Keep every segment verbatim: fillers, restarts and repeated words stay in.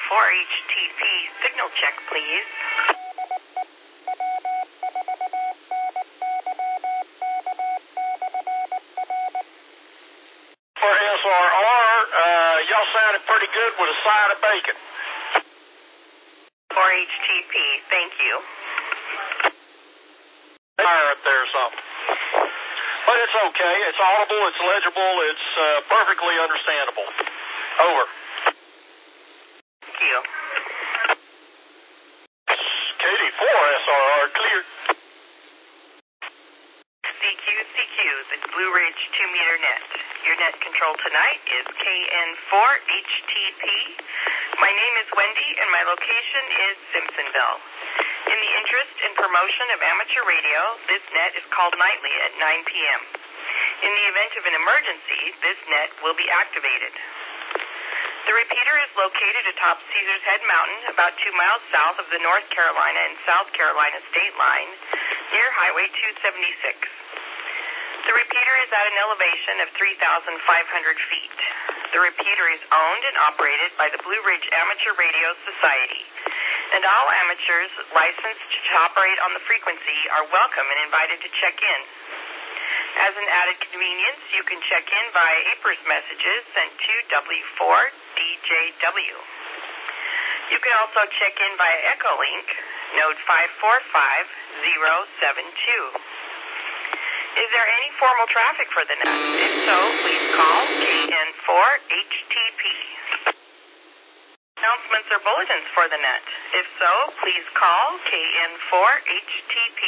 four H T P signal check, please. For S R R, uh, y'all sounded pretty good with a side of bacon. four H T P, thank you. Fire up there or something. But it's okay. It's audible. It's legible. It's uh, perfectly understandable. Over. Thank you. K D four S R R clear. C Q C Q, the Blue Ridge two meter net. Your net control tonight is K N four H T P. My name is Wendy, and my location is Simpsonville. In the interest and promotion of amateur radio, this net is called nightly at nine p m In the event of an emergency, this net will be activated. The repeater is located atop Caesars Head Mountain, about two miles south of the North Carolina and South Carolina state line, near Highway two seventy-six. The repeater is at an elevation of three thousand five hundred feet. The repeater is owned and operated by the Blue Ridge Amateur Radio Society, and all amateurs licensed to operate on the frequency are welcome and invited to check in. As an added convenience, you can check in via A P R S messages sent to W four D J W. You can also check in via Echolink, node five four five zero seven two. Is there any formal traffic for the net? If so, please call K N four H T P. Announcements or bulletins for the net? If so, please call K N four H T P.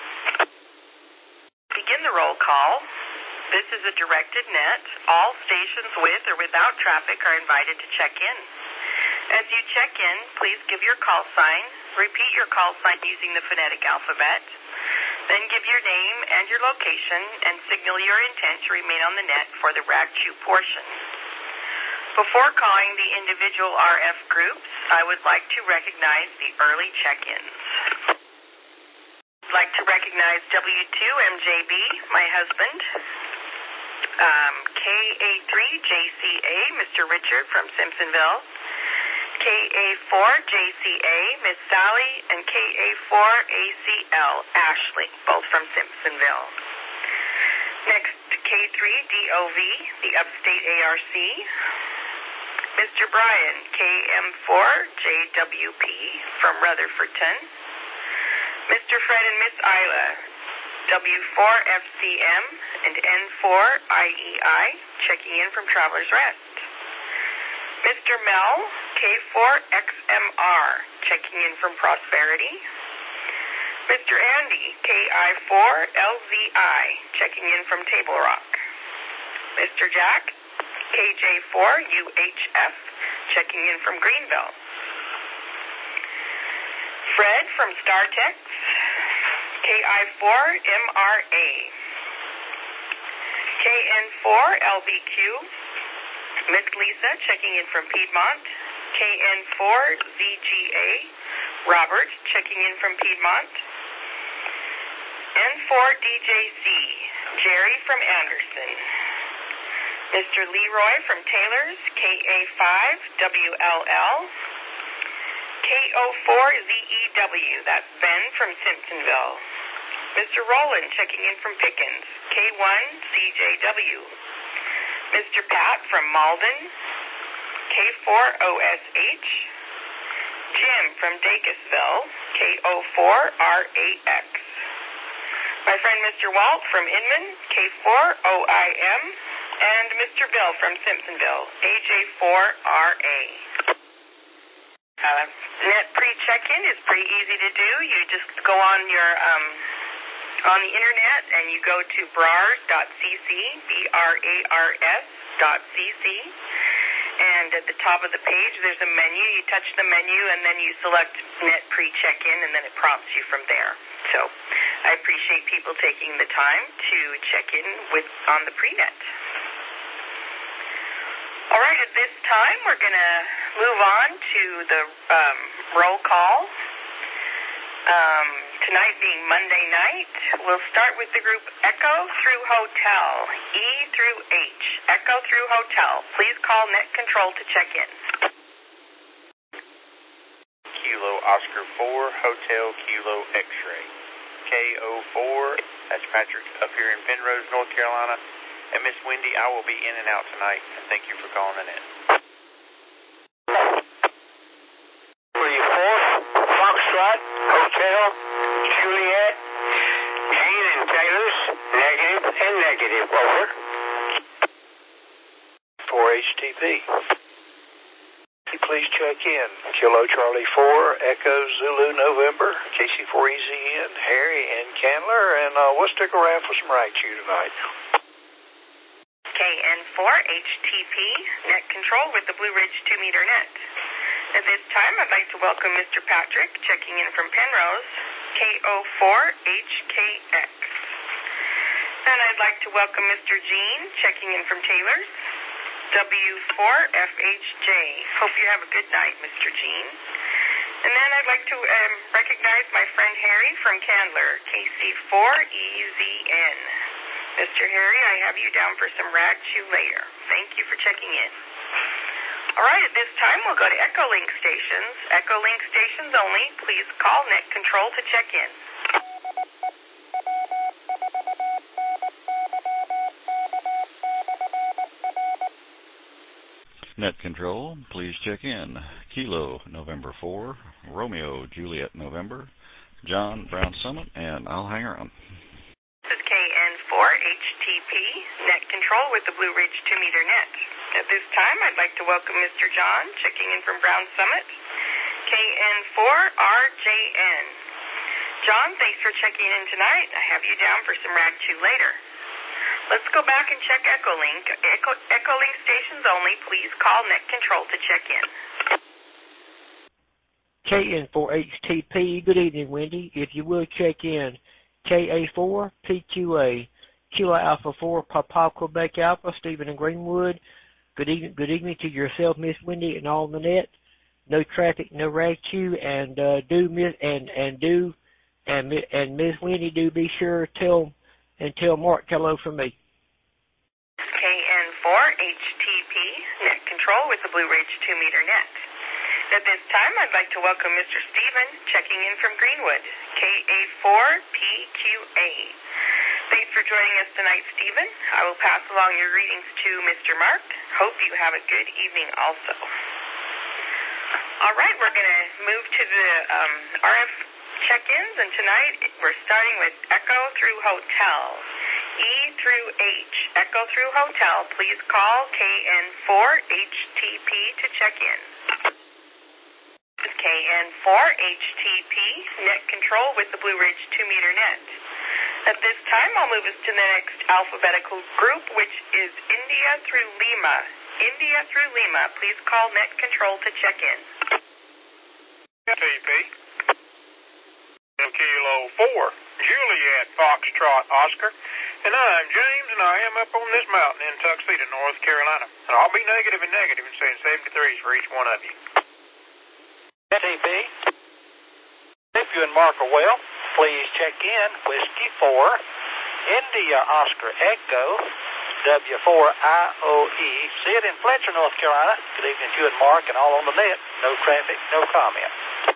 Begin the roll call. This is a directed net. All stations with or without traffic are invited to check in. As you check in, please give your call sign, repeat your call sign using the phonetic alphabet, then give your name and your location and signal your intent to remain on the net for the R A C two portion. Before calling the individual R F groups, I would like to recognize the early check-ins. I'd like to recognize W two M J B, my husband, um, K A three J C A, Mister Richard from Simpsonville, K A four J C A, Miss Sally, and K A four A C L, Ashley, both from Simpsonville. Next, K three D O V, the Upstate A R C, Mister Brian, K M four J W P from Rutherfordton, Mister Fred and Miss Isla, W four F C M and N four I E I, checking in from Traveler's Rest. Mister Mel, K four X M R, checking in from Prosperity. Mister Andy, K I four L Z I, checking in from Table Rock. Mister Jack, K J four U H F, checking in from Greenville. Fred from StarTex, K I four M R A. K N four L B Q, Miss Lisa, checking in from Piedmont. K N four Z G A, Robert, checking in from Piedmont. N four D J C, Jerry from Anderson. Mister Leroy from Taylor's, K A five W L L. K O four Z E W, that's Ben from Simpsonville. Mister Rowland, checking in from Pickens, K one C J W. Mister Pat from Malden, K four O S H. Jim from Dacusville, K O four R A X. My friend Mister Walt from Inman, K four O I M. And Mister Bill from Simpsonville, A J four R A. Uh, net pre-check-in is pretty easy to do. You just go on your um, on the internet and you go to brars dot c c, B R A R S dot C C, and at the top of the page there's a menu. You touch the menu and then you select net pre-check-in, and then it prompts you from there. So I appreciate people taking the time to check in with on the pre-net. All right, at this time, we're going to move on to the um, roll call. Um, tonight being Monday night, we'll start with the group Echo through Hotel, E through H. Echo through Hotel. Please call Net Control to check in. Oscar four, Hotel Kilo X-Ray. K O four, that's Patrick, up here in Penrose, North Carolina. And Miss Wendy, I will be in and out tonight, and thank you for calling in. three four, Foxtrot, Hotel, Juliet, Gene and Taylor's, negative and negative, over. four H T P. Please check in. Kilo Charlie four, Echo Zulu November, K C four E Z N, Harry and Candler, and uh, we'll stick around for some Raichu tonight. K N four H T P, net control with the Blue Ridge two meter net. At this time, I'd like to welcome Mister Patrick, checking in from Penrose, K O four H K X. And I'd like to welcome Mister Gene, checking in from Taylor's, W four F H J. Hope you have a good night, Mister Gene. And then I'd like to um, recognize my friend Harry from Candler, K C four E Z N. Mister Harry, I have you down for some rag chew later. Thank you for checking in. All right, at this time, we'll go to Echolink stations. Echolink stations only. Please call net control to check in. Net control, please check in. Kilo, November four, Romeo, Juliet, November, John, Brown Summit, and I'll hang around. This is K N four H T P, net control with the Blue Ridge two meter net. At this time, I'd like to welcome Mister John, checking in from Brown Summit, K N four R J N. John, thanks for checking in tonight. I have you down for some rag chew later. Let's go back and check Echolink. Echo, Echolink stations only. Please call net control to check in. K N four H T P, good evening, Wendy. If you will check in. K A four P Q A, Kilo Alpha four, Papa Quebec Alpha, Stephen and Greenwood. Good evening, good evening to yourself, Miss Wendy, and all the net. No traffic, no rag chew, and uh, do Miss and and do and and Miss Wendy, do be sure tell and tell Mark hello from me. K N four H T P, net control with the Blue Ridge two meter net. At this time, I'd like to welcome Mister Stephen, checking in from Greenwood, K A four P Q A. Thanks for joining us tonight, Stephen. I will pass along your greetings to Mister Mark. Hope you have a good evening also. All right, we're going to move to the um, R F check-ins, and tonight we're starting with Echo through Hotel, E through H. Echo through Hotel, please call K N four H T P to check in. K N four H T P, net control with the Blue Ridge two meter net. At this time, I'll move us to the next alphabetical group, which is India through Lima. India through Lima, please call net control to check in. T P. Kilo four, Juliet, Foxtrot, Oscar. And I'm James, and I am up on this mountain in Tuxedo, North Carolina. And I'll be negative and negative and saying seventy-threes for each one of you. T P. If you and Mark are well, please check in. Whiskey four, India Oscar Echo, W four I O E. Sid in Fletcher, North Carolina. Good evening to you and Mark and all on the net. No traffic, no comment.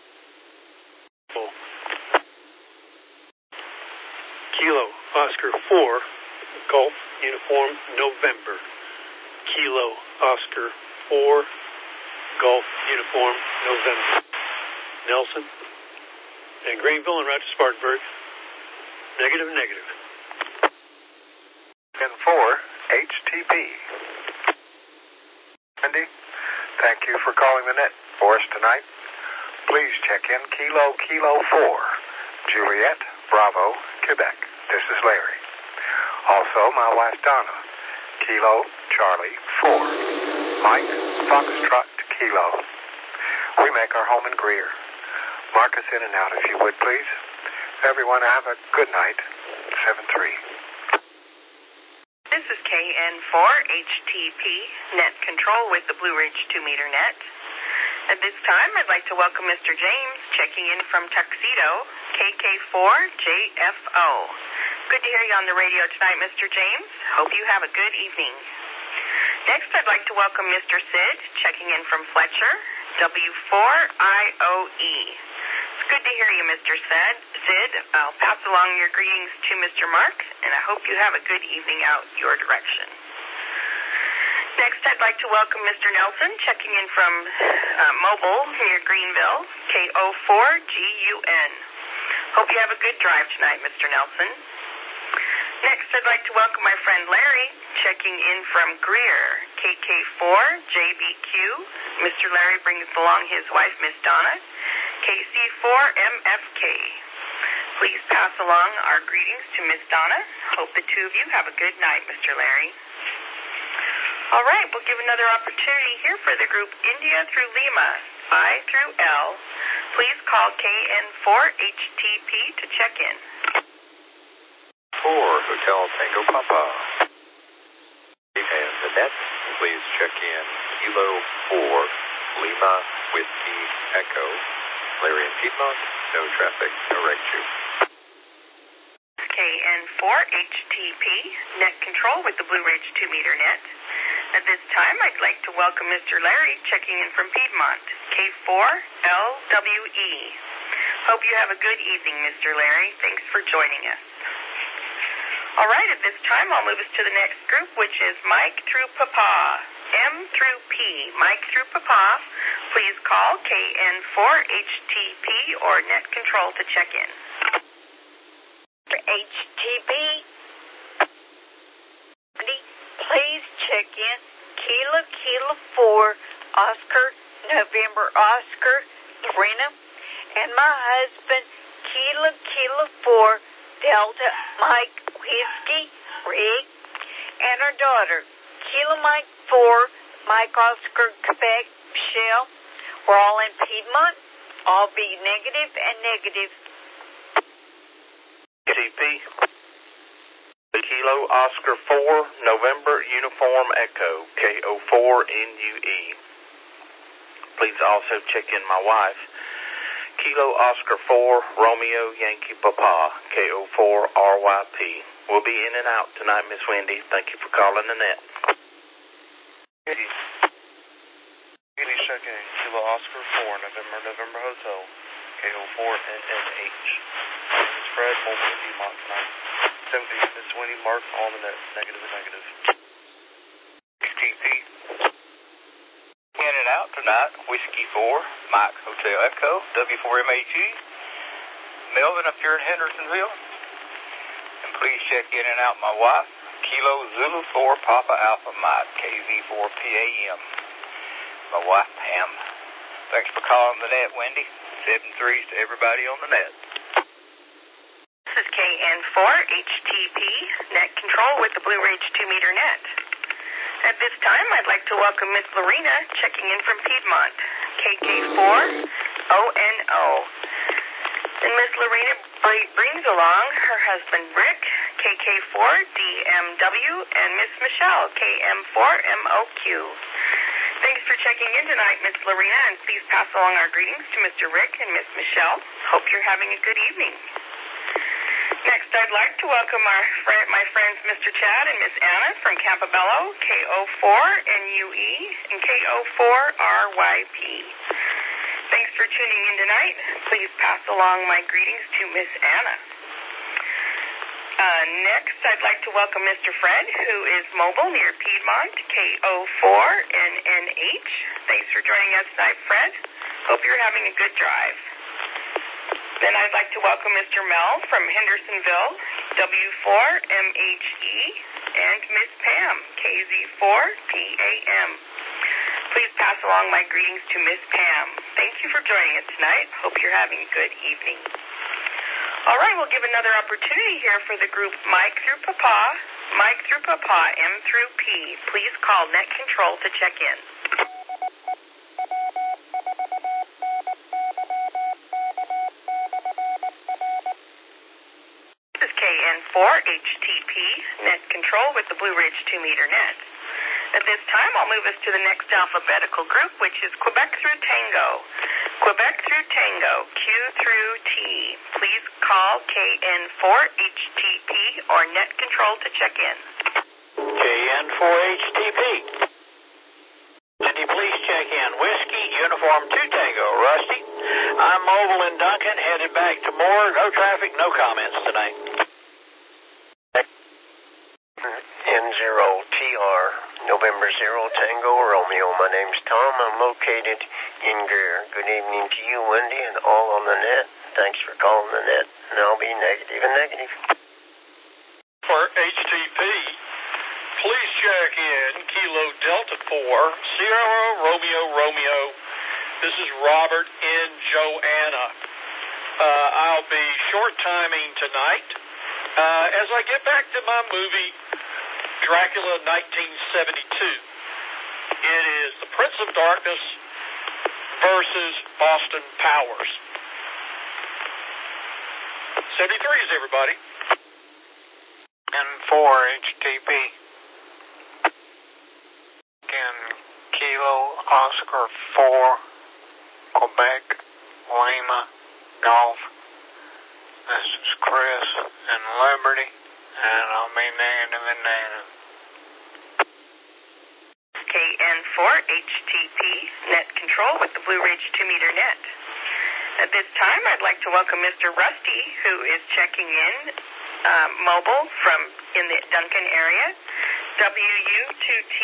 Kilo Oscar four, Golf Uniform November. Kilo Oscar four, Golf Uniform November. Nelson and Greenville and right to Spartanburg. Negative, negative. N four H T P. Wendy, thank you for calling the net for us tonight. Please check in Kilo Kilo four, Juliet, Bravo, Quebec. This is Larry. Also, my wife Donna, Kilo Charlie four, Mike Foxtrot Kilo. We make our home in Greer. Mark us in and out if you would, please. Everyone have a good night. seven three. This is K N four H T P, net control with the Blue Ridge two meter net. At this time, I'd like to welcome Mister James, checking in from Tuxedo, K K four J F O. Good to hear you on the radio tonight, Mister James. Hope you have a good evening. Next, I'd like to welcome Mister Sid, checking in from Fletcher, W four I O E. Good to hear you, Mister Sid. Sid, I'll pass along your greetings to Mister Mark, and I hope you have a good evening out your direction. Next, I'd like to welcome Mister Nelson, checking in from uh, Mobile near Greenville, K O four G U N. Hope you have a good drive tonight, Mister Nelson. Next, I'd like to welcome my friend Larry, checking in from Greer, K K four J B Q. Mister Larry brings along his wife, Miss Donna, K C four M F K. Please pass along our greetings to Miss Donna. Hope the two of you have a good night, Mister Larry. All right, we'll give another opportunity here for the group India through Lima, I through L. Please call K N four H T P to check in. four Hotel Tango Papa. And the net, please check in Kilo four Lima Whiskey Echo. Larry and Piedmont, no traffic, no reg two. K N four H T P, net control with the Blue Ridge two meter net. At this time, I'd like to welcome Mister Larry, checking in from Piedmont, K four L W E. Hope you have a good evening, Mister Larry. Thanks for joining us. All right, at this time, I'll move us to the next group, which is Mike through Papa, M through P. Mike through Papa, please call K N four H T P or net control to check in. H T P, please check in Kilo Kilo four Oscar November Oscar Lorena and my husband Kilo Kilo four Delta Mike Whiskey Rig and our daughter Kilo Mike four Mike Oscar Quebec Michelle. We're all in Piedmont. All be negative and negative. T P Kilo Oscar four November Uniform Echo K O four N U E. Please also check in my wife Kilo Oscar four Romeo Yankee Papa K O four R Y P. We'll be in and out tonight, Miss Wendy. Thank you for calling the net. Kilo checking Kilo Oscar four November November Hotel K O four N N H. This is Fred, Mobile Piedmont tonight. seventy Miss Wendy, Mark on the net. Negative and negative. X T P. In and out tonight, Whiskey four, Mike Hotel Echo, W four M H E. Melvin up here in Hendersonville. And please check in and out my wife, Kilo Zulu four Papa Alpha Mike, K Z four P A M. My wife, Pam. Thanks for calling the net, Wendy. Seven threes to everybody on the net. This is K N four H T P, net control with the Blue Ridge two meter net. At this time, I'd like to welcome Miss Lorena, checking in from Piedmont, K K four O N O. And Miss Lorena brings along her husband, Rick, K K four D M W, and Miss Michelle, K M four M O Q. Thanks for checking in tonight, Miss Lorena, and please pass along our greetings to Mister Rick and Miss Michelle. Hope you're having a good evening. Next, I'd like to welcome our friend, my friends Mister Chad and Miss Anna from Campobello, K O four N U E and K O four R Y P. Thanks for tuning in tonight. Please pass along my greetings to Miss Anna. Uh, next, I'd like to welcome Mister Fred, who is mobile near Piedmont, K O four N N H. Thanks for joining us tonight, Fred. Hope you're having a good drive. Then I'd like to welcome Mister Mel from Hendersonville, W four M H E, and Miss Pam, K Z four P A M. Please pass along my greetings to Miss Pam. Thank you for joining us tonight. Hope you're having a good evening. All right, we'll give another opportunity here for the group Mike through Papa, Mike through Papa, M through P. Please call net control to check in. This is K N four H T P, net control with the Blue Ridge two meter net. At this time, I'll move us to the next alphabetical group, which is Quebec through Tango. Quebec through Tango, Q through T. Please call K N four H T P or net control to check in. K N four H T P. Cindy, please check in. Whiskey, Uniform two Tango. Rusty, I'm mobile in Duncan, headed back to Moore. No traffic, no comments tonight. N zero T R, November zero Tango Romeo. My name's Tom. I'm located in Greer. Good evening to you, Wendy, and all on the net. Thanks for calling the net. And I'll be negative and negative. For H T P, please check in Kilo Delta four, Sierra Romeo Romeo. This is Robert in Joanna. Uh, I'll be short timing tonight. Uh, as I get back to my movie, Dracula nineteen seventy-two. It is The Prince of Darkness versus Austin Powers. seventy-threes, everybody. And four H T P. Again, Kilo Oscar four, Quebec, Lima, Golf. This is Chris in Liberty, and I'll be negative and negative. K N four H T P, net control with the Blue Ridge two meter net. At this time, I'd like to welcome Mister Rusty, who is checking in uh, mobile from in the Duncan area, W U two T.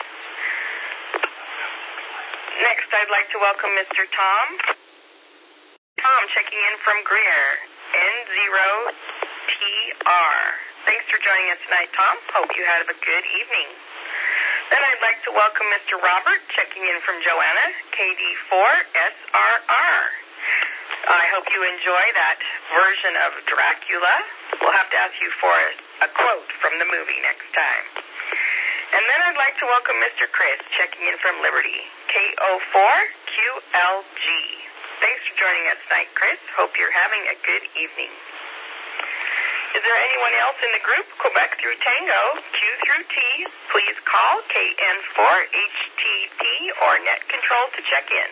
Next, I'd like to welcome Mister Tom. Tom checking in from Greer, N zero T R. Thanks for joining us tonight, Tom. Hope you had a good evening. Then I'd like to welcome Mister Robert checking in from Joanna, K D four S R R. I hope you enjoy that version of Dracula. We'll have to ask you for a, a quote from the movie next time. And then I'd like to welcome Mister Chris checking in from Liberty, K O four Q L G. Thanks for joining us tonight, Chris. Hope you're having a good evening. Is there anyone else in the group, Quebec through Tango, Q through T? Please call K N four H T P or net control to check in.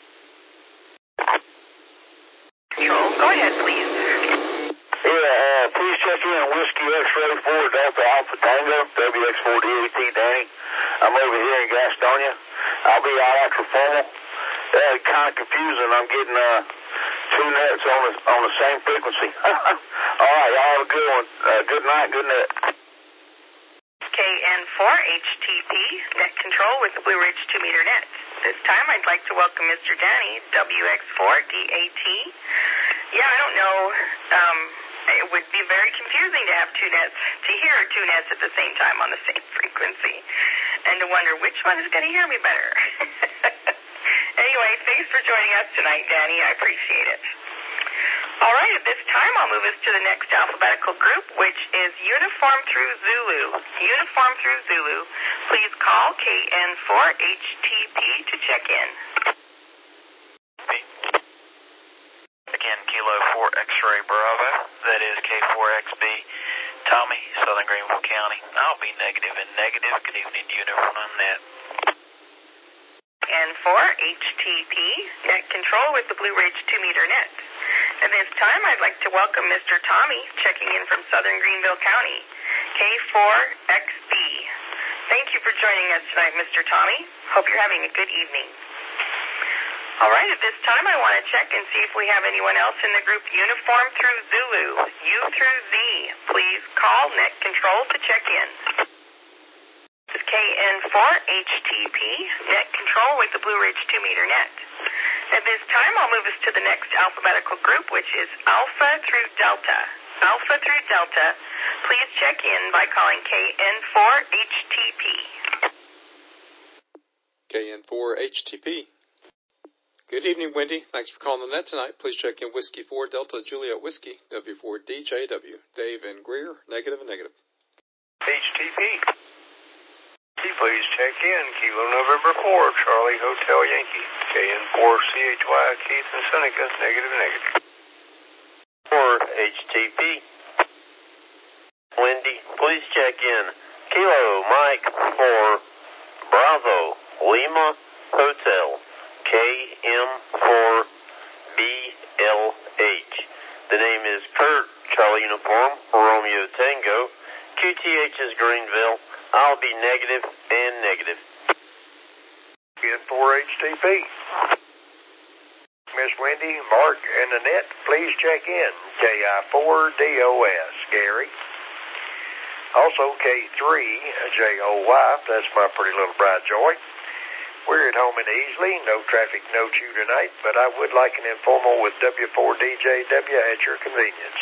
Control, go ahead, please. Yeah, uh, please check in Whiskey X-Ray four Delta Alpha Tango, W X four D A T Danny. I'm over here in Gastonia. I'll be out after formal. Uh, kind of confusing. I'm getting uh, two nets on the, on the same frequency. All right, y'all have a good one. Uh, good night, good net. K N four H T P, net control with the Blue Ridge two meter net. This time I'd like to welcome Mister Danny, W X four D A T. Yeah, I don't know. Um, it would be very confusing to have two nets, to hear two nets at the same time on the same frequency, and to wonder which one is going to hear me better. Anyway, thanks for joining us tonight, Danny. I appreciate it. All right, at this time, I'll move us to the next alphabetical group, which is Uniform through Zulu. Uniform through Zulu. Please call K N four H T P to check in. Again, Kilo four X-Ray Bravo. That is K four X B. Tommy, Southern Greenville County. I'll be negative and negative. Good evening, Uniform Net. N four H T P, net control with the Blue Ridge two meter net. At this time, I'd like to welcome Mister Tommy, checking in from Southern Greenville County, K four X B. Thank you for joining us tonight, Mister Tommy. Hope you're having a good evening. All right, at this time, I want to check and see if we have anyone else in the group Uniform through Zulu, U through Z. Please call net control to check in. This is K N four H T P, net control with the Blue Ridge two meter net. At this time, I'll move us to the next alphabetical group, which is Alpha through Delta. Alpha through Delta, please check in by calling K N four H T P. K N four H T P. Good evening, Wendy. Thanks for calling the net tonight. Please check in Whiskey four Delta Juliet Whiskey, W four D J W. Dave in Greer, negative and negative. H T P. Please check in Kilo November four, Charlie Hotel Yankee, K N four C H Y, Keith and Seneca, negative negative. four H T P. Wendy, please check in Kilo Mike four Bravo Lima Hotel, K M four B L H. The name is Kurt, Charlie Uniform, Romeo Tango, Q T H is Greenville. I'll be negative and negative. N four H T P. Miss Wendy, Mark, and Annette, please check in. K I four D O S, Gary. Also, K three J O Y, that's my pretty little bride Joy. We're at home in Easley, no traffic, no chew tonight, but I would like an informal with W four D J W at your convenience.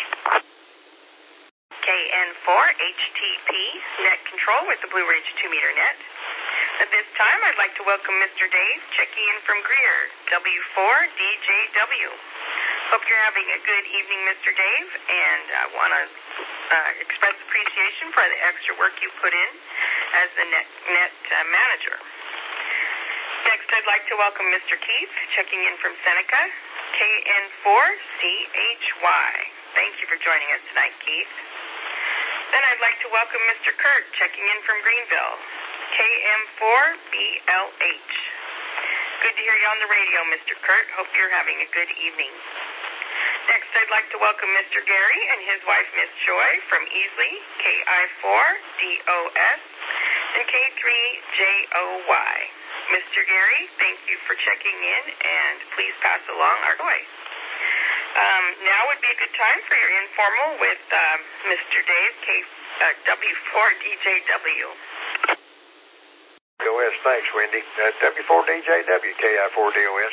K N four H T P, net control with the Blue Ridge two meter net. At this time, I'd like to welcome Mister Dave, checking in from Greer, W four D J W. Hope you're having a good evening, Mister Dave, and I want to uh, express appreciation for the extra work you put in as the net, net uh, manager. Next, I'd like to welcome Mister Keith, checking in from Seneca, K N four C H Y. Thank you for joining us tonight, Keith. Then I'd like to welcome Mister Kurt, checking in from Greenville, K M four B L H. Good to hear you on the radio, Mister Kurt. Hope you're having a good evening. Next, I'd like to welcome Mister Gary and his wife, Miss Joy, from Easley, K I four D O S and K three J O Y. Mister Gary, thank you for checking in, and please pass along our joy. Um, now would be a good time for your informal with uh, Mister Dave, K, uh, W four D J W. D O S, thanks, Wendy. Uh, W four D J W, K I four D O S.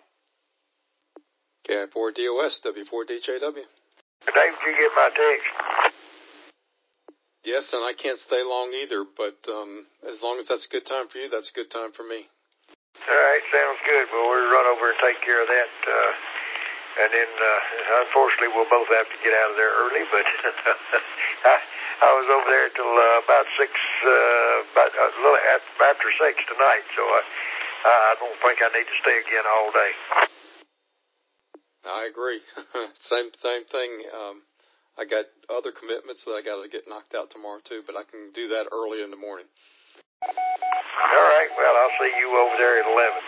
K I four D O S, W four D J W. Dave, did you get my text? Yes, and I can't stay long either, but um, as long as that's a good time for you, that's a good time for me. All right, sounds good. Well, we'll run over and take care of that. Uh, and then, uh, unfortunately, we'll both have to get out of there early, but I, I was over there till uh, about six, uh, about a little after six tonight, so I, I don't think I need to stay again all day. I agree. same same thing. Um, I got other commitments that I got to get knocked out tomorrow too, but I can do that early in the morning. All right. Well, I'll see you over there at eleven.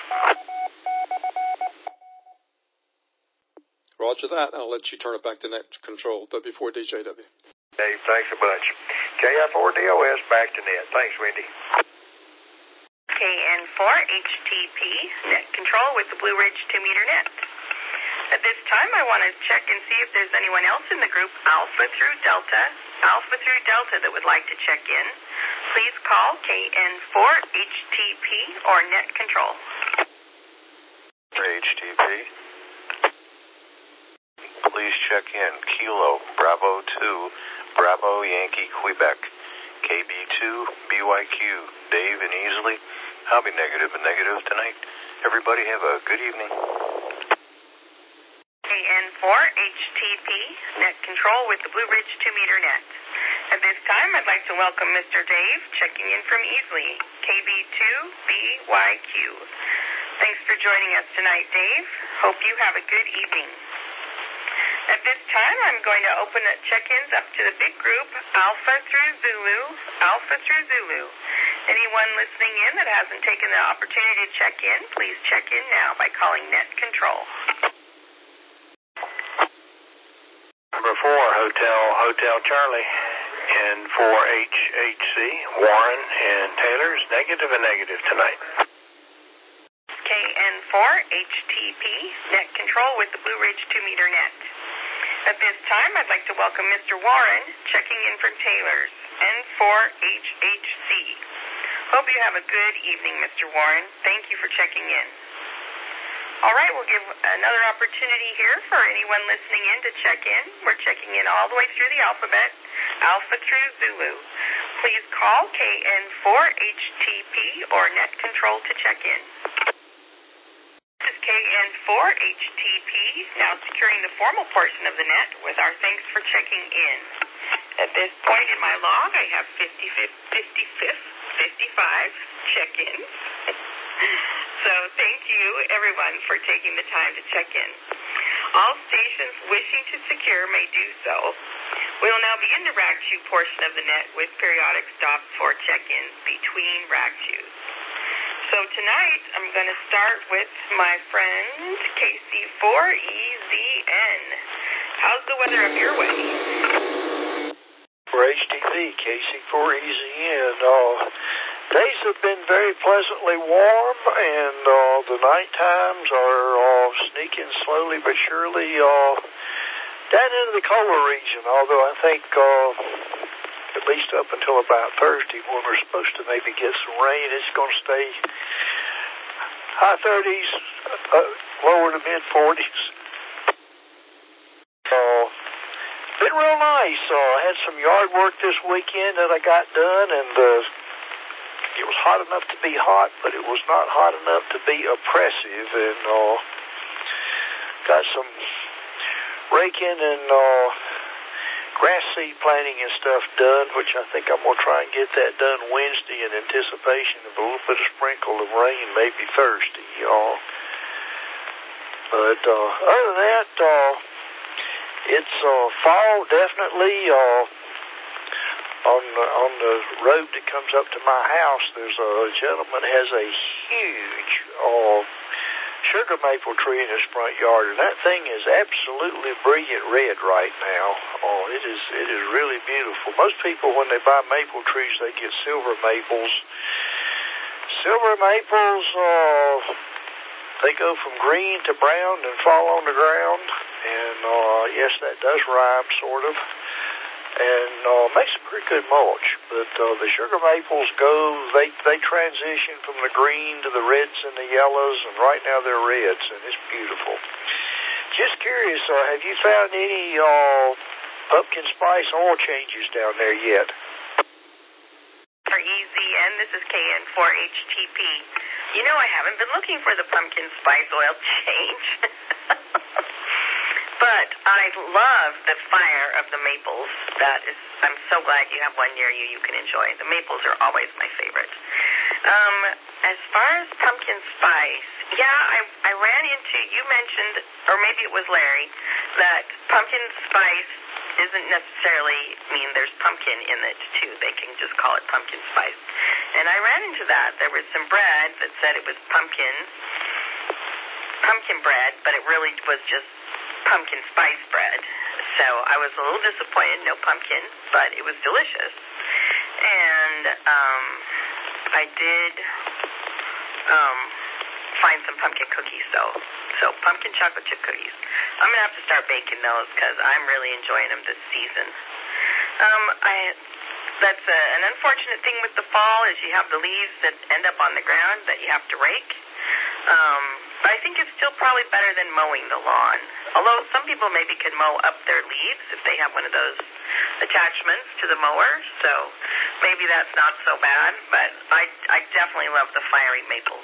Roger that. I'll let you turn it back to net control, W four D J W. Dave, thanks a bunch. K I four D O S, back to net. Thanks, Wendy. K N four H T P, net control with the Blue Ridge two meter net. At this time, I want to check and see if there's anyone else in the group Alpha through Delta, Alpha through Delta that would like to check in. Please call K N four H T P or net control. H T P. Please check in. Kilo, Bravo two, Bravo Yankee, Quebec. K B two, B Y Q, Dave and Easley. I'll be negative and negative tonight. Everybody have a good evening. K N four H T P, net control with the Blue Ridge two meter net. At this time, I'd like to welcome Mister Dave, checking in from Easley, K B two B Y Q. Thanks for joining us tonight, Dave. Hope you have a good evening. At this time, I'm going to open the check-ins up to the big group, Alpha through Zulu, Alpha through Zulu. Anyone listening in that hasn't taken the opportunity to check in, please check in now by calling net control. Number four, Hotel, Hotel Charlie, and four H H C, Warren and Taylor's, negative and negative tonight. K N four H T P, net control with the Blue Ridge two meter net. At this time, I'd like to welcome Mister Warren, checking in from Taylor's, N four H H C. Hope you have a good evening, Mister Warren. Thank you for checking in. All right, we'll give another opportunity here for anyone listening in to check in. We're checking in all the way through the alphabet, Alpha through Zulu. Please call K N four H T P or net control to check in. This is K N four H T P, now securing the formal portion of the net with our thanks for checking in. At this point in my log, I have fifty-fifth, fifty-fifth, fifty-five check-ins. So thank you, everyone, for taking the time to check in. All stations wishing to secure may do so. We will now begin the Rag Chew portion of the net with periodic stops for check-ins between Rag Chews. So tonight, I'm going to start with my friend K C four E Z N. How's the weather up your way? For H T P, K C four E Z N, oh, Days have been very pleasantly warm, and uh, the night times are uh, sneaking slowly but surely uh, down into the colder region, although I think uh, at least up until about Thursday when we're supposed to maybe get some rain, it's going to stay high thirties, uh, lower to mid forties. Uh, been real nice. Uh, I had some yard work this weekend that I got done, and uh, it was hot enough to be hot, but it was not hot enough to be oppressive, and uh, got some raking and uh, grass seed planting and stuff done, which I think I'm going to try and get that done Wednesday in anticipation of a little bit of sprinkle of rain maybe Thursday, y'all. But uh, other than that, uh, it's uh, fall definitely. Uh, on the, on the road that comes up to my house, there's a gentleman has a huge uh, sugar maple tree in his front yard, and that thing is absolutely brilliant red right now. Oh, it is it is really beautiful. Most people, when they buy maple trees, they get silver maples. Silver maples, uh, they go from green to brown and fall on the ground, and uh, yes, that does rhyme, sort of. And uh, makes a pretty good mulch. But uh, the sugar maples go, they they transition from the green to the reds and the yellows, and right now they're reds, and it's beautiful. Just curious, uh, have you found any uh, pumpkin spice oil changes down there yet? For E Z N, this is K N four H T P. You know, I haven't been looking for the pumpkin spice oil change. But I love the fire of the maples. That is, I'm so glad you have one near you you can enjoy. The maples are always my favorite. Um, as far as pumpkin spice, yeah, I, I ran into, you mentioned, or maybe it was Larry, that pumpkin spice doesn't necessarily mean there's pumpkin in it, too. They can just call it pumpkin spice. And I ran into that. There was some bread that said it was pumpkin, pumpkin bread, but it really was just pumpkin spice bread. So I was a little disappointed, no pumpkin, but it was delicious. And um, I did um, find some pumpkin cookies, though. So pumpkin chocolate chip cookies. I'm going to have to start baking those because I'm really enjoying them this season. Um, I that's a, an unfortunate thing with the fall is you have the leaves that end up on the ground that you have to rake. Um, but I think it's still probably better than mowing the lawn. Although some people maybe could mow up their leaves if they have one of those attachments to the mower. So maybe that's not so bad. But I, I definitely love the fiery maples.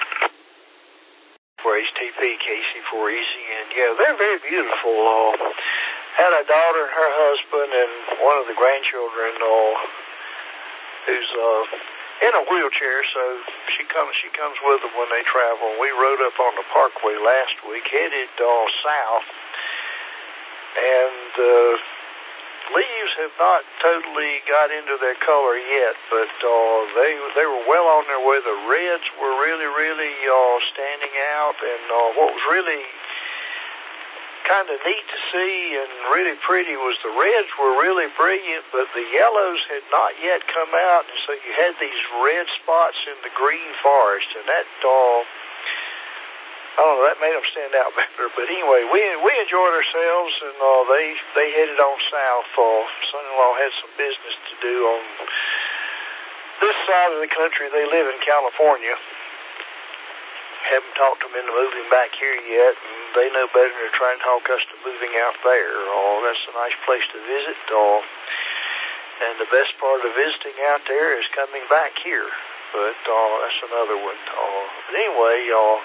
For H T P, Casey for Easy, and yeah, they're very beautiful. Uh, had a daughter and her husband and one of the grandchildren uh, who's uh, in a wheelchair, so she comes she comes with them when they travel. We rode up on the Parkway last week, headed uh, south, and the uh, leaves have not totally got into their color yet, but uh, they they were well on their way. The reds were really, really uh, standing out, and uh, what was really kind of neat to see and really pretty was the reds were really brilliant, but the yellows had not yet come out, and so you had these red spots in the green forest, and that, uh, I don't know, that made them stand out better. But anyway, we we enjoyed ourselves, and uh, they they headed on south. Uh, son-in-law had some business to do on this side of the country. They live in California. Haven't talked them into moving back here yet, and they know better than to try and talk us to moving out there. Oh, that's a nice place to visit. Oh, and the best part of visiting out there is coming back here. But oh, that's another one. Oh, but anyway, oh,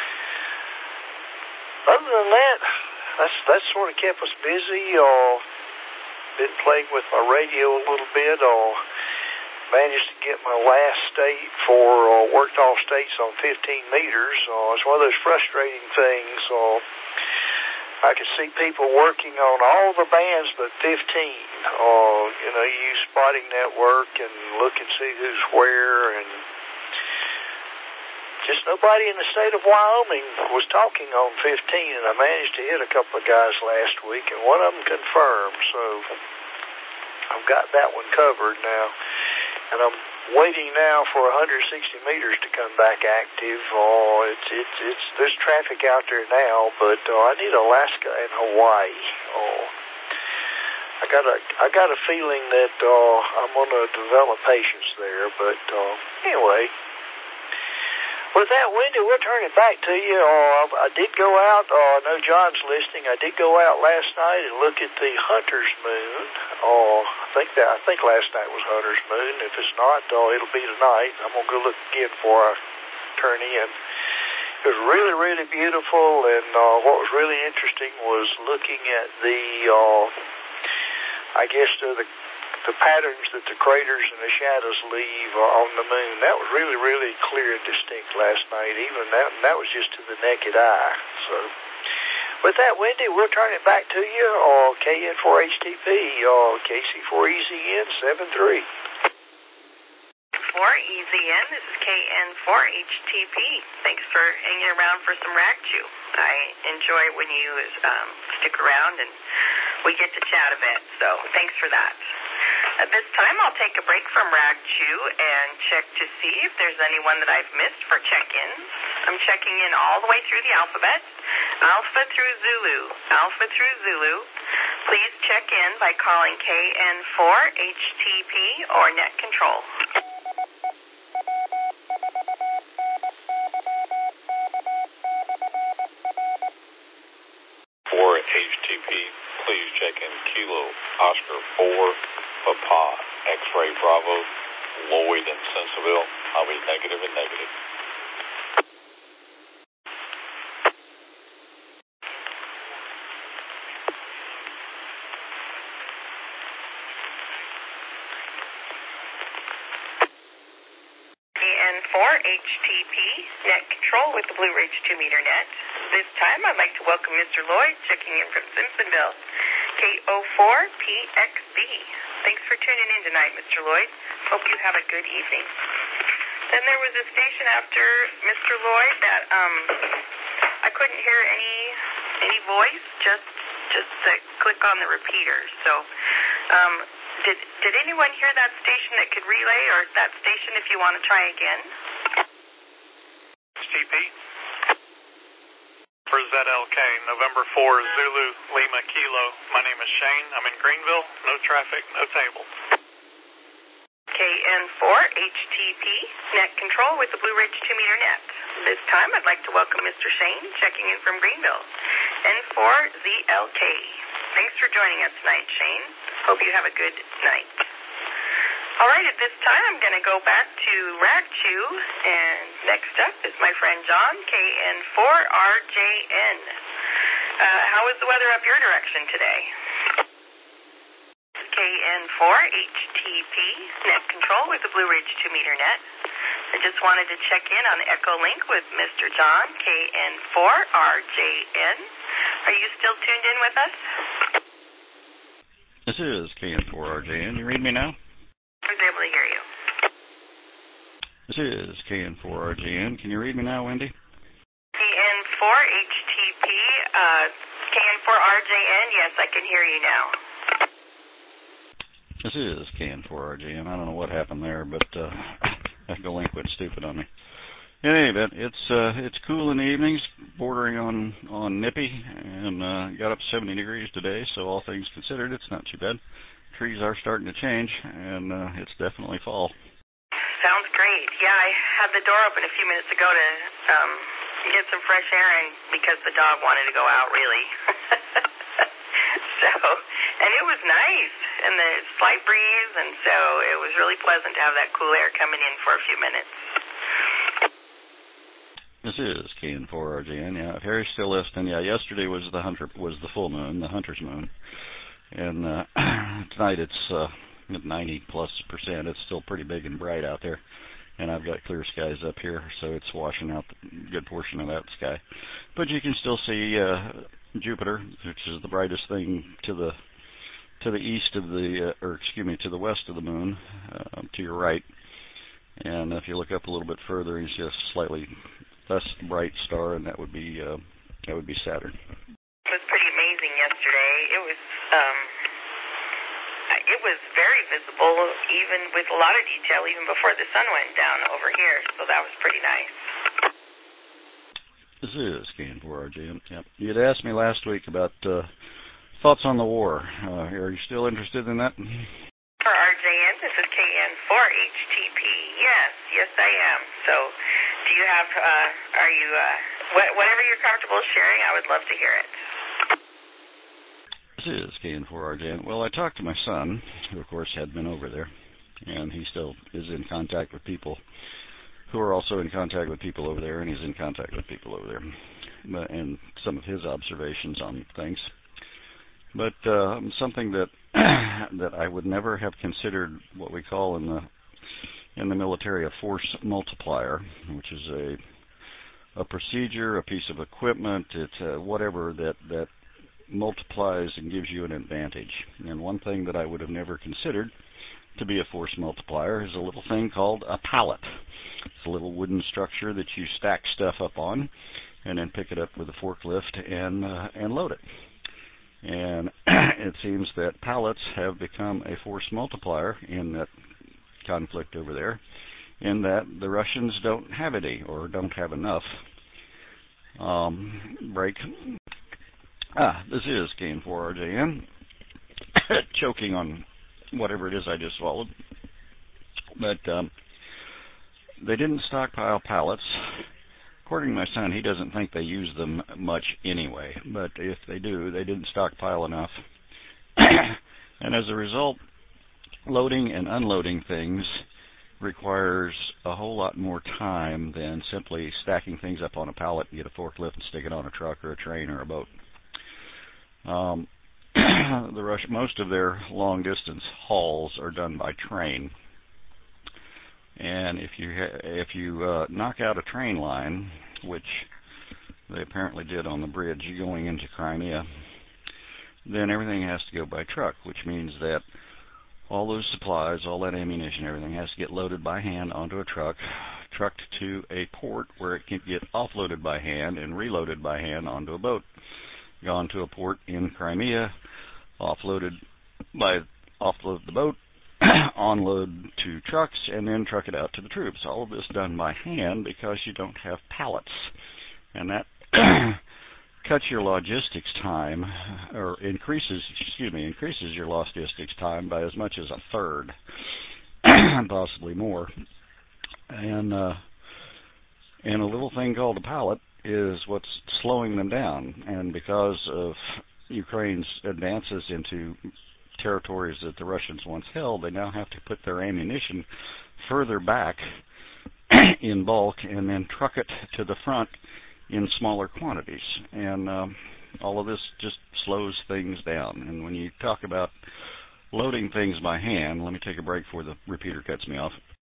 other than that, that's that's sort of kept us busy. Oh, been playing with my radio a little bit. Oh. Managed to get my last state for uh, worked off states on fifteen meters. Uh, it's one of those frustrating things. Uh, I could see people working on all the bands but fifteen. Uh, you know, you use spotting network and look and see who's where, and just nobody in the state of Wyoming was talking on fifteen, and I managed to hit a couple of guys last week, and one of them confirmed, so I've got that one covered now. And I'm waiting now for one hundred sixty meters to come back active. Oh, it's it's it's there's traffic out there now, but uh, I need Alaska and Hawaii. Oh, I got a I got a feeling that uh, I'm going to develop patience there. But uh, anyway. With that, Wendy, we'll turn it back to you. Uh, I did go out. Uh, I know John's listening. I did go out last night and look at the Hunter's Moon. Uh, I think that I think last night was Hunter's Moon. If it's not, uh, it'll be tonight. I'm gonna go look again before I turn in. It was really, really beautiful, and uh, what was really interesting was looking at the, uh, I guess the. the the patterns that the craters and the shadows leave uh, on the moon. That was really, really clear and distinct last night. Even that, and that was just to the naked eye. So, with that, Wendy, we'll turn it back to you. Uh, K N four H T P, uh, K C four E Z N seven three. four E Z N, this is K N four H T P. Thanks for hanging around for some Ragchew. I enjoy when you um, stick around and we get to chat a bit, so thanks for that. At this time, I'll take a break from Ragchew and check to see if there's anyone that I've missed for check-ins. I'm checking in all the way through the alphabet, Alpha through Zulu, Alpha through Zulu. Please check in by calling K N four H T P or Net Control. four H T P, please check in Kilo Oscar four. Papa, X-Ray Bravo, Lloyd and Sensaville. I'll be negative and negative. K N four H T P, Net Control with the Blue Ridge two meter net. This time I'd like to welcome Mister Lloyd checking in from Simpsonville, K O four P X B. Thanks for tuning in tonight, Mister Lloyd. Hope you have a good evening. Then there was a station after Mister Lloyd that um I couldn't hear any any voice, just just to click on the repeater. So um did did anyone hear that station that could relay, or that station if you want to try again? H T P for Z L K, November four, Zulu, Lima, Kilo. My name is Shane. I'm in Greenville. No traffic, no table. K N four H T P, Net Control with the Blue Ridge two meter net. This time I'd like to welcome Mister Shane, checking in from Greenville, N four Z L K. Thanks for joining us tonight, Shane. Hope you have a good night. All right, at this time, I'm going to go back to Ragchew, and next up is my friend John, K N four R J N. Uh, how is the weather up your direction today? K N four H T P, Net Control with the Blue Ridge two meter net. I just wanted to check in on Echo Link with Mister John, K N four R J N. Are you still tuned in with us? This is K N four R J N. You read me now? I was able to hear you. This is K N four R J N. Can you read me now, Wendy? K N four H T P, uh, K N four R J N, yes, I can hear you now. This is K N four R J N. I don't know what happened there, but uh, Echo Link went stupid on me. In any event, it's uh, it's cool in the evenings, bordering on, on nippy, and uh, got up seventy degrees today, so all things considered, it's not too bad. Trees are starting to change, and uh, it's definitely fall. Sounds great. Yeah, I had the door open a few minutes ago to um, get some fresh air in because the dog wanted to go out, really. So, and it was nice, and the slight breeze, and so it was really pleasant to have that cool air coming in for a few minutes. This is K N four R J N. Yeah, if Harry's still listening, yeah, yesterday was the hunter was the full moon, the hunter's moon. And uh, tonight it's uh, at ninety plus percent. It's still pretty big and bright out there, and I've got clear skies up here, so it's washing out a good portion of that sky. But you can still see uh, Jupiter, which is the brightest thing to the to the east of the, uh, or excuse me, to the west of the moon, uh, to your right. And if you look up a little bit further, you see a slightly less bright star, and that would be uh, that would be Saturn. It was pretty amazing yesterday. It was um, it was very visible, even with a lot of detail, even before the sun went down over here. So that was pretty nice. This is K N four R J N. Yep. You had asked me last week about uh, thoughts on the war. Uh, are you still interested in that? For R J N, this is K N four H T P. Yes, yes I am. So, do you have, uh, are you, uh, wh- whatever you're comfortable sharing, I would love to hear it. This is K N four R J N. Well, I talked to my son, who of course had been over there, and he still is in contact with people who are also in contact with people over there, and he's in contact with people over there, but, and some of his observations on things. But uh, something that that I would never have considered what we call in the in the military a force multiplier, which is a a procedure, a piece of equipment, it's uh, whatever that that multiplies and gives you an advantage. And one thing that I would have never considered to be a force multiplier is a little thing called a pallet. It's a little wooden structure that you stack stuff up on and then pick it up with a forklift and uh, and load it. And it seems that pallets have become a force multiplier in that conflict over there, in that the Russians don't have any or don't have enough. Um, break. Ah, this is K N four R J N. Choking on whatever it is I just swallowed. But um, they didn't stockpile pallets. According to my son, he doesn't think they use them much anyway. But if they do, they didn't stockpile enough. And as a result, loading and unloading things requires a whole lot more time than simply stacking things up on a pallet and get a forklift and stick it on a truck or a train or a boat. Um, the Rush, most of their long-distance hauls are done by train. And if you ha- if you uh, knock out a train line, which they apparently did on the bridge going into Crimea, then everything has to go by truck, which means that all those supplies, all that ammunition, everything has to get loaded by hand onto a truck, trucked to a port where it can get offloaded by hand and reloaded by hand onto a boat, gone to a port in Crimea, offloaded by offload the boat, onload to trucks, and then truck it out to the troops. All of this done by hand because you don't have pallets. And that cuts your logistics time, or increases, excuse me, increases your logistics time by as much as a third, possibly more. And uh, and a little thing called a pallet is what's slowing them down. And because of Ukraine's advances into territories that the Russians once held, they now have to put their ammunition further back in bulk and then truck it to the front in smaller quantities. And um, all of this just slows things down. And when you talk about loading things by hand, let me take a break before the repeater cuts me off.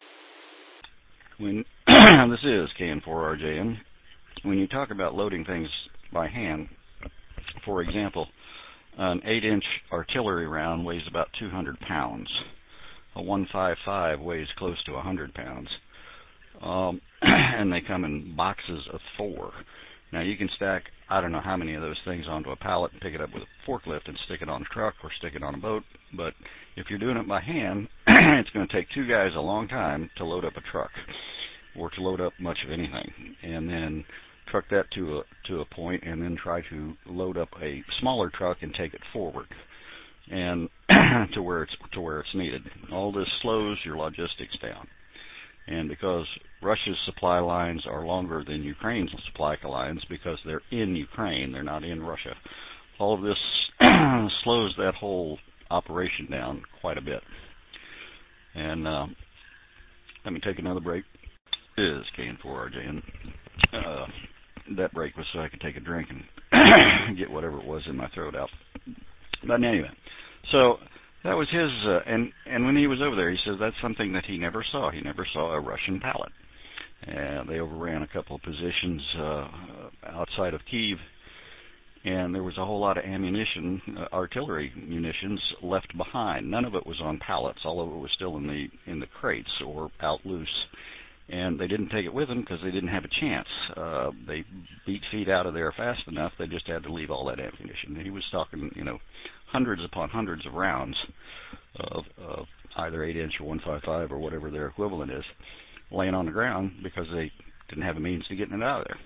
When this is K N four R J N. When you talk about loading things by hand, for example, an eight-inch artillery round weighs about two hundred pounds. A one fifty-five weighs close to one hundred pounds. Um, and they come in boxes of four. Now, you can stack, I don't know how many of those things onto a pallet and pick it up with a forklift and stick it on a truck or stick it on a boat. But if you're doing it by hand, it's going to take two guys a long time to load up a truck or to load up much of anything. And then truck that to a to a point and then try to load up a smaller truck and take it forward and to where it's to where it's needed. All this slows your logistics down. And because Russia's supply lines are longer than Ukraine's supply lines because they're in Ukraine, they're not in Russia, all of this slows that whole operation down quite a bit. And uh, let me take another break. This is K N four R J N. Uh, that break was so I could take a drink and get whatever it was in my throat out. But anyway, so that was his, uh, and, and when he was over there, he says that's something that he never saw. He never saw a Russian pallet. Uh, they overran a couple of positions uh, outside of Kyiv, and there was a whole lot of ammunition, uh, artillery munitions, left behind. None of it was on pallets. All of it was still in the in the crates or out loose. And they didn't take it with them because they didn't have a chance. Uh, they beat feet out of there fast enough. They just had to leave all that ammunition. He was talking, you know, hundreds upon hundreds of rounds of, of either eight inch or one fifty-five or whatever their equivalent is, laying on the ground because they didn't have a means to getting it out of there.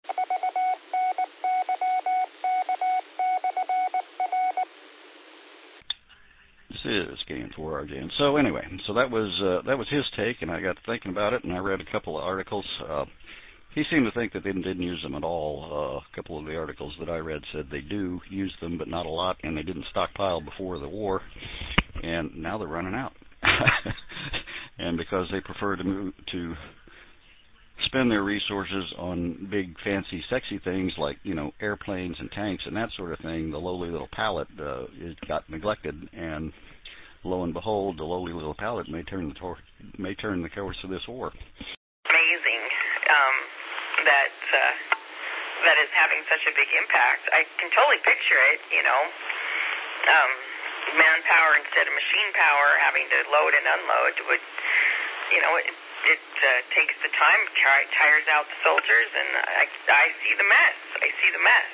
This is Game four R J. And so anyway, so that was uh, that was his take, and I got to thinking about it, and I read a couple of articles. Uh, he seemed to think that they didn't use them at all. Uh, a couple of the articles that I read said they do use them, but not a lot, and they didn't stockpile before the war, and now they're running out. And because they prefer to move to spend their resources on big, fancy, sexy things like, you know, airplanes and tanks and that sort of thing, the lowly little pallet uh, it got neglected, and lo and behold, the lowly little pallet may turn the tor- may turn the course of this war. Amazing um, that uh, that is having such a big impact. I can totally picture it, you know, um, manpower instead of machine power, having to load and unload would, you know, it, it uh, takes the time, t- tires out the soldiers, and I, I see the mess. I see the mess.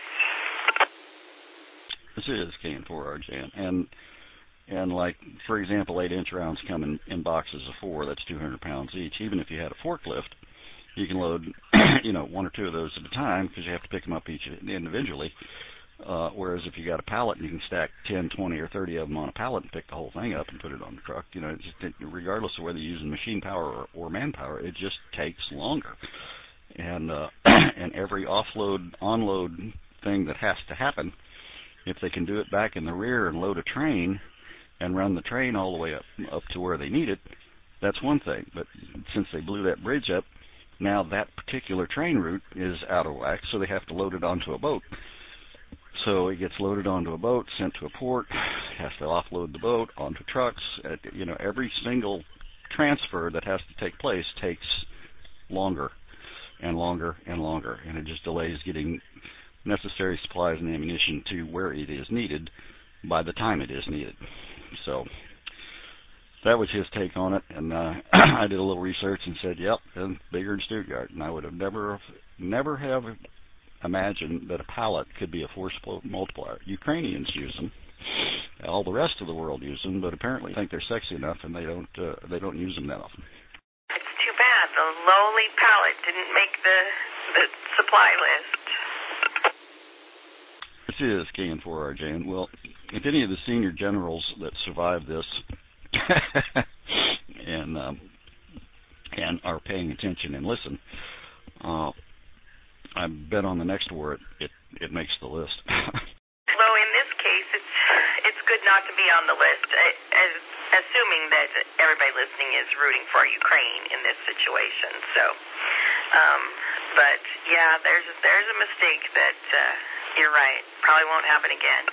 This is K N four R J, and and like, for example, eight inch rounds come in, in boxes of four. That's two hundred pounds each. Even if you had a forklift, you can load, you know, one or two of those at a time because you have to pick them up each individually. Uh, whereas if you got a pallet, you can stack ten, twenty, or thirty of them on a pallet and pick the whole thing up and put it on the truck. You know, it's just, regardless of whether you're using machine power or, or manpower, it just takes longer. And uh, and every offload, onload thing that has to happen, if they can do it back in the rear and load a train and run the train all the way up up to where they need it, that's one thing. But since they blew that bridge up, now that particular train route is out of whack, so they have to load it onto a boat. So it gets loaded onto a boat, sent to a port, has to offload the boat onto trucks. You know, every single transfer that has to take place takes longer and longer and longer, and it just delays getting necessary supplies and ammunition to where it is needed by the time it is needed. So that was his take on it, and uh, I did a little research and said, yep, it's bigger than Stuttgart, and I would have never, never have imagined that a pallet could be a force multiplier. Ukrainians use them. All the rest of the world use them, but apparently think they're sexy enough, and they don't uh, they don't use them that often. It's too bad the lowly pallet didn't make the the supply list. This is K N four R J, and well, if any of the senior generals that survived this and um, and are paying attention and listen, uh, I bet on the next war it, it, it makes the list. Well, in this case, it's it's good not to be on the list, as, assuming that everybody listening is rooting for Ukraine in this situation. So, um, but yeah, there's there's a mistake that uh, you're right, probably won't happen again.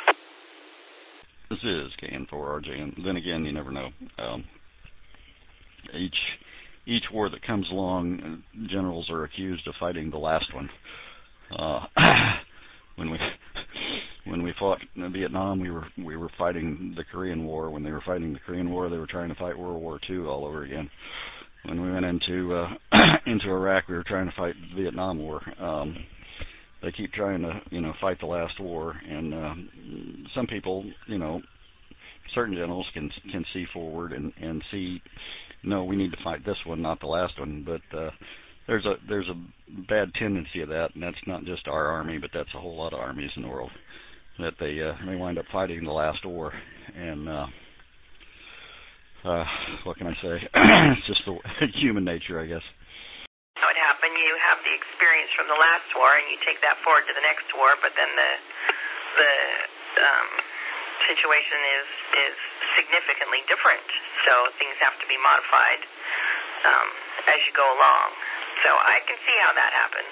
This is K N four R J, and then again, you never know. Um, each Each war that comes along, generals are accused of fighting the last one. Uh, when we when we fought in Vietnam, we were we were fighting the Korean War. When they were fighting the Korean War, they were trying to fight World War Two all over again. When we went into uh, into Iraq, we were trying to fight the Vietnam War. Um, they keep trying to you know fight the last war, and uh, some people, you know, certain generals can can see forward and and see. No, we need to fight this one, not the last one. But uh, there's a there's a bad tendency of that, and that's not just our army, but that's a whole lot of armies in the world that they uh, they wind up fighting the last war. And uh, uh, what can I say? It's just the human nature, I guess. That would happen. You have the experience from the last war, and you take that forward to the next war. But then the the um, situation is is significantly different, so things have to be modified um, as you go along. So I can see how that happens.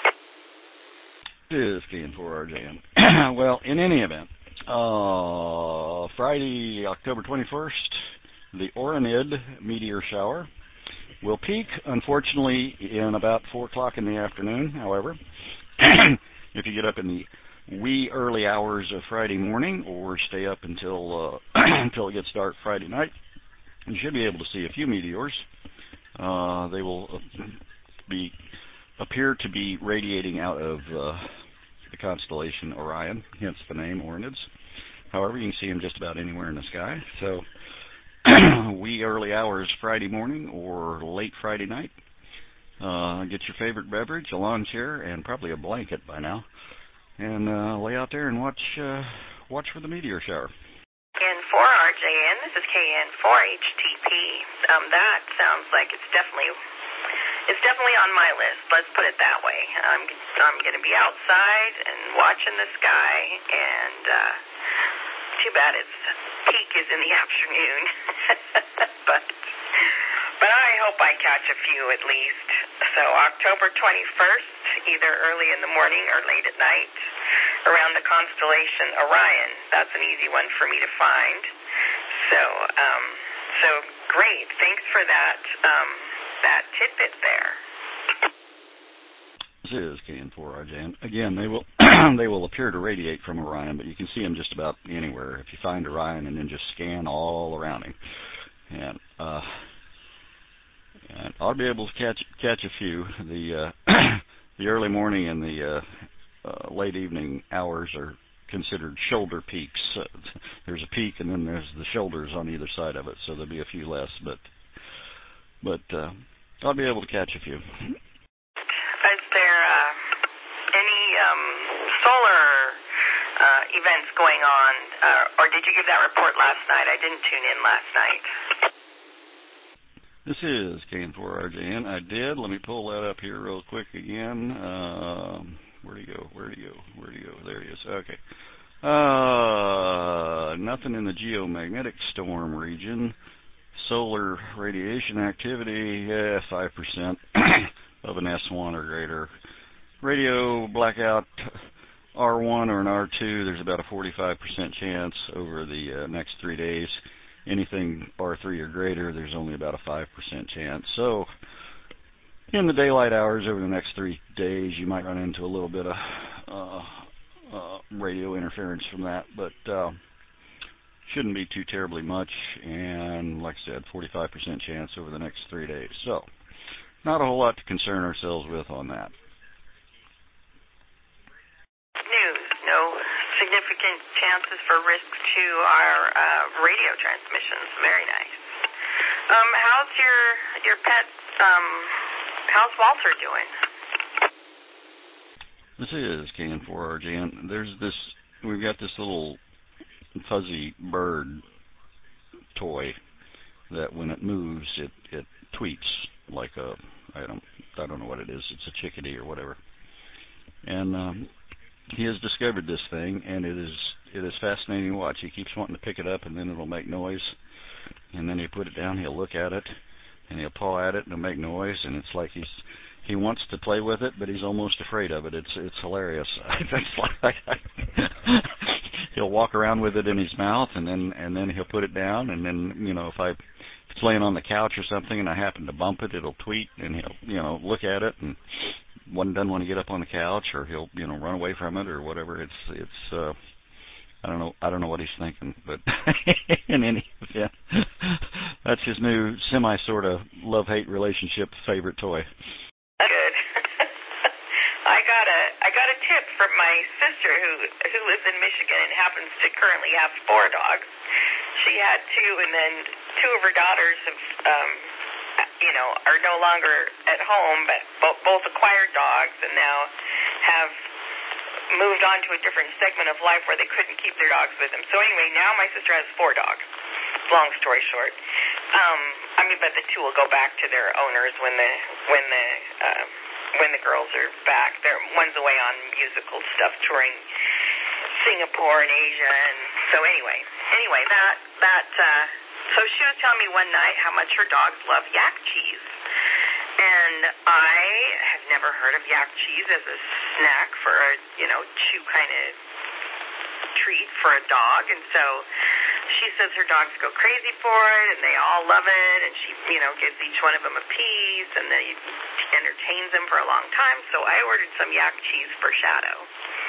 It is K N four R J. Well, in any event, uh, Friday, October twenty-first, the Oronid meteor shower will peak, unfortunately, in about four o'clock in the afternoon. However, if you get up in the wee early hours of Friday morning, or stay up until uh, until it gets dark Friday night, you should be able to see a few meteors. Uh, they will be appear to be radiating out of uh, the constellation Orion, hence the name Oronids. However, you can see them just about anywhere in the sky. So, wee early hours Friday morning or late Friday night. Uh, get your favorite beverage, a lawn chair, and probably a blanket by now, and uh, lay out there and watch uh, watch for the meteor shower. N four R J N, this is K N four H T P. Um, that sounds like it's definitely it's definitely on my list. Let's put it that way. I'm I'm going to be outside and watching the sky, and uh, too bad its peak is in the afternoon, but. But I hope I catch a few at least. So October twenty-first, either early in the morning or late at night, around the constellation Orion. That's an easy one for me to find. So, um, so great. Thanks for that, um, that tidbit there. This is K N four R J. Again, they will they will appear to radiate from Orion, but you can see them just about anywhere if you find Orion and then just scan all around him. And uh, And I'll be able to catch catch a few. The uh, the early morning and the uh, uh, late evening hours are considered shoulder peaks. Uh, there's a peak, and then there's the shoulders on either side of it, so there'll be a few less. But but uh, I'll be able to catch a few. Is there uh, any um, solar uh, events going on, uh, or did you give that report last night? I didn't tune in last night. This is K N four R J N. I did. Let me pull that up here real quick again. Um, where'd he go? Where'd he go? Where'd he go? There he is. Okay. Uh, nothing in the geomagnetic storm region. Solar radiation activity, yeah, five percent of an S one or greater. Radio blackout R one or an R two, there's about a forty-five percent chance over the uh, next three days. Anything R three or greater, there's only about a five percent chance. So, in the daylight hours over the next three days, you might run into a little bit of uh, uh, radio interference from that, but uh, shouldn't be too terribly much. And like I said, forty-five percent chance over the next three days. So, not a whole lot to concern ourselves with on that. News, no significant chances for risk to our uh, radio transmissions. Very nice. Um, how's your your pet? Um, how's Walter doing? This is K N four R J N. There's this. We've got this little fuzzy bird toy that when it moves, it it tweets like a I don't I don't know what it is. It's a chickadee or whatever. And um, he has discovered this thing, and it is it is fascinating to watch. He keeps wanting to pick it up, and then it'll make noise. And then he put it down, he'll look at it, and he'll paw at it, and it'll make noise. And it's like he's he wants to play with it, but he's almost afraid of it. It's it's hilarious. It's like he'll walk around with it in his mouth, and then and then he'll put it down, and then you know if I if it's laying on the couch or something, and I happen to bump it, it'll tweet, and he'll you know look at it and. One doesn't want to get up on the couch, or he'll, you know, run away from it, or whatever. It's, it's. Uh, I don't know. I don't know what he's thinking, but in any event, that's his new semi sort of love-hate relationship favorite toy. Good. I got a I got a tip from my sister who who lives in Michigan and happens to currently have four dogs. She had two, and then two of her daughters have. Um, you know, are no longer at home, but bo- both acquired dogs and now have moved on to a different segment of life where they couldn't keep their dogs with them. So anyway, now my sister has four dogs, long story short. Um, I mean, but the two will go back to their owners when the, when the, uh, when the girls are back. They're, one's away on musical stuff, touring Singapore and Asia, and so anyway, anyway, that, that, uh, so she was telling me one night how much her dogs love yak cheese. And I have never heard of yak cheese as a snack for a, you know, chew kind of treat for a dog. And so she says her dogs go crazy for it, and they all love it. And she, you know, gives each one of them a piece, and then entertains them for a long time. So I ordered some yak cheese for Shadow.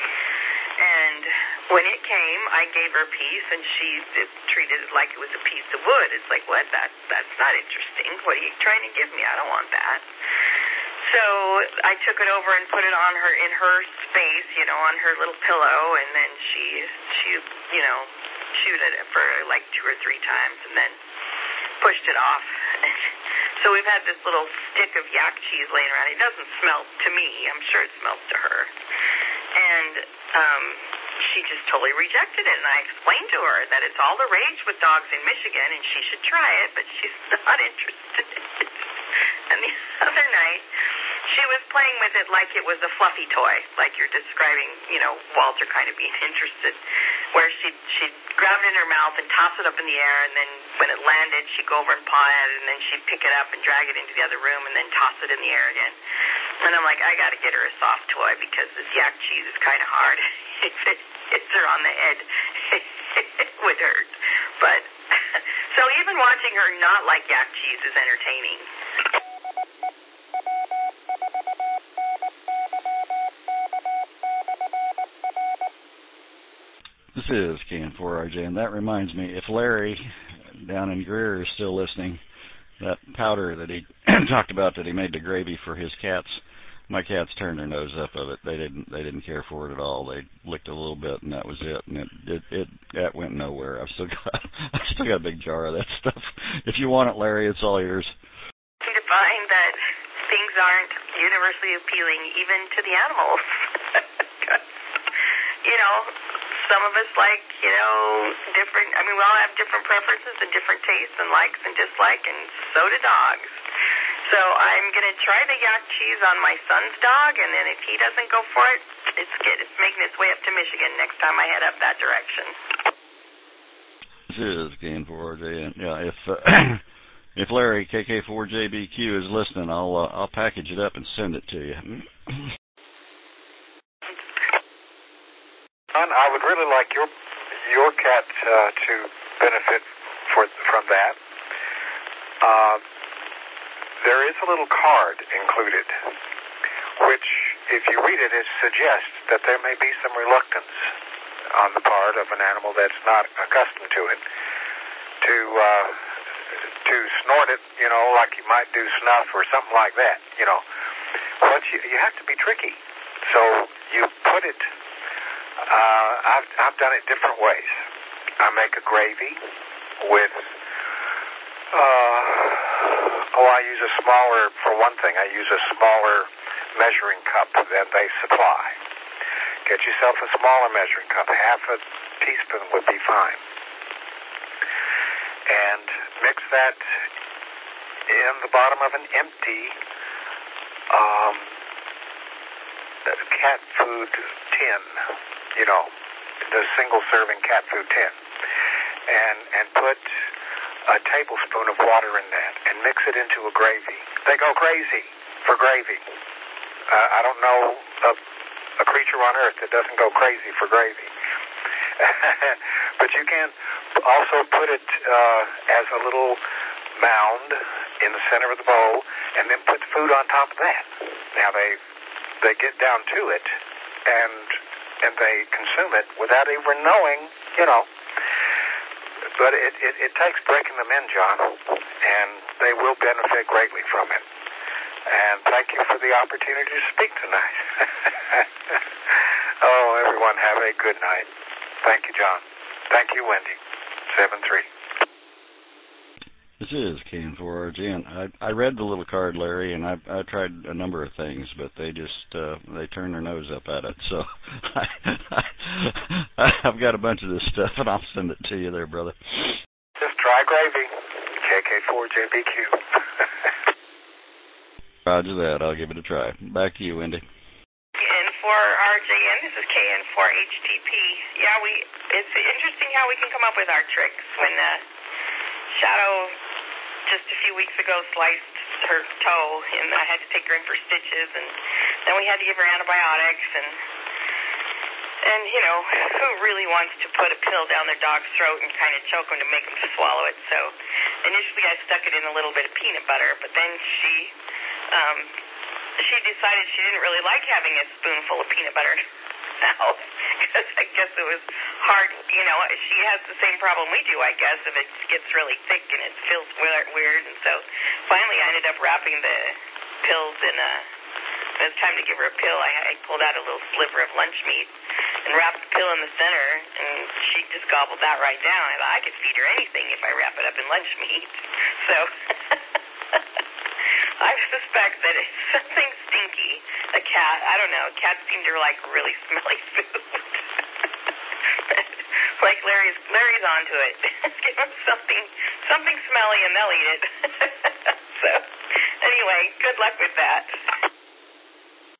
And when it came, I gave her a piece, and she did, treated it like it was a piece of wood. It's like, what? That that's not interesting. What are you trying to give me? I don't want that. So I took it over and put it on her in her space, you know, on her little pillow, and then she she you know chewed at it for like two or three times and then pushed it off. So we've had this little stick of yak cheese laying around. It doesn't smell to me. I'm sure it smells to her. And um, she just totally rejected it. And I explained to her that it's all the rage with dogs in Michigan and she should try it, but she's not interested in it. And the other night, she was playing with it like it was a fluffy toy, like you're describing, you know, Walter kind of being interested, where she'd, she'd grab it in her mouth and toss it up in the air, and then when it landed, she'd go over and paw at it, and then she'd pick it up and drag it into the other room and then toss it in the air again. And I'm like, I got to get her a soft toy because this yak cheese is kind of hard. If it hits her on the head, it would hurt. But, so even watching her not like yak cheese is entertaining. This is K N four R J, and that reminds me, if Larry down in Greer is still listening, that powder that he talked about that he made the gravy for his cats, my cats turned their nose up of it. They didn't they didn't care for it at all. They licked a little bit and that was it, and it it, it that went nowhere. I've still got I've still got a big jar of that stuff. If you want it, Larry, it's all yours. To find that things aren't universally appealing even to the animals. You know, some of us like, you know, different, I mean, we all have different preferences and different tastes and likes and dislikes, and so do dogs. So I'm going to try the yak cheese on my son's dog, and then if he doesn't go for it, it's good. It's making its way up to Michigan next time I head up that direction. This is K N four R J, and yeah, if uh, if Larry K K four J B Q is listening, I'll uh, I'll package it up and send it to you. I would really like your your cat uh, to benefit for, from that. Uh, there is a little card included, which, if you read it, it suggests that there may be some reluctance on the part of an animal that's not accustomed to it to uh, to snort it, you know, like you might do snuff or something like that, you know. But you, you have to be tricky. So you put it. Uh, I've, I've done it different ways. I make a gravy with, uh, oh, I use a smaller, for one thing, I use a smaller measuring cup that they supply. Get yourself a smaller measuring cup. Half a teaspoon would be fine. And mix that in the bottom of an empty um, cat food tin. You know, the single-serving cat food tin, and and put a tablespoon of water in that, and mix it into a gravy. They go crazy for gravy. Uh, I don't know a, a creature on earth that doesn't go crazy for gravy. But you can also put it uh, as a little mound in the center of the bowl, and then put food on top of that. Now they they get down to it, and and they consume it without even knowing, you know. But it, it, it takes breaking them in, John, and they will benefit greatly from it. And thank you for the opportunity to speak tonight. Oh, everyone, have a good night. Thank you, John. Thank you, Wendy. seven three. This is K N four R J, and I, I read the little card, Larry, and I I tried a number of things, but they just uh, they turn their nose up at it. So I, I, I've got a bunch of this stuff, and I'll send it to you there, brother. Just try gravy. K K four J B Q. Roger that. I'll give it a try. Back to you, Wendy. K N four R J N, this is K N four H T P. Yeah, we. It's interesting how we can come up with our tricks. When uh, Shadow just a few weeks ago sliced her toe, and I had to take her in for stitches, and then we had to give her antibiotics, and and you know, who really wants to put a pill down their dog's throat and kind of choke them to make them swallow it? So initially I stuck it in a little bit of peanut butter, but then she um, she decided she didn't really like having a spoonful of peanut butter in her mouth, because I guess it was hard, you know, she has the same problem we do, I guess, if it gets really thick and it feels weird, and so finally I ended up wrapping the pills in a, when it was time to give her a pill, I, I pulled out a little sliver of lunch meat and wrapped the pill in the center, and she she just gobbled that right down. I thought I could feed her anything if I wrap it up in lunch meat. So I suspect that it's something stinky. A cat, I don't know, cats seem to like really smelly food. Like Larry's Larry's onto it. Give them something something smelly and they'll eat it. So anyway, good luck with that.